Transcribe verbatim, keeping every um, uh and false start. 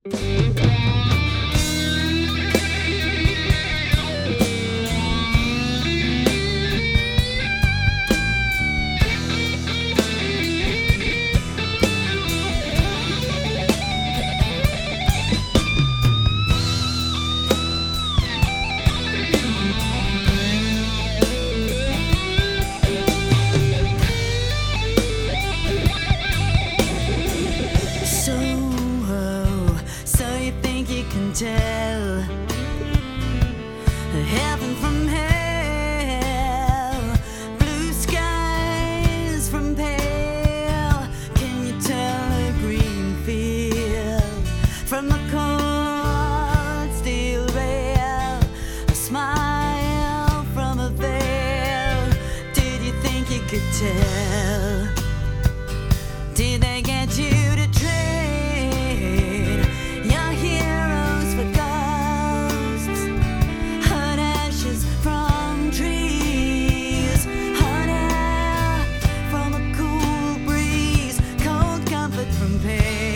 Tell heaven from hell, blue skies from pale. Can you tell a green field from the cold steel rail? A smile from a veil. Did you think you could tell? Did they get you to trade your heroes for ghosts? Hot ashes from trees, hot air from a cool breeze, cold comfort from pain.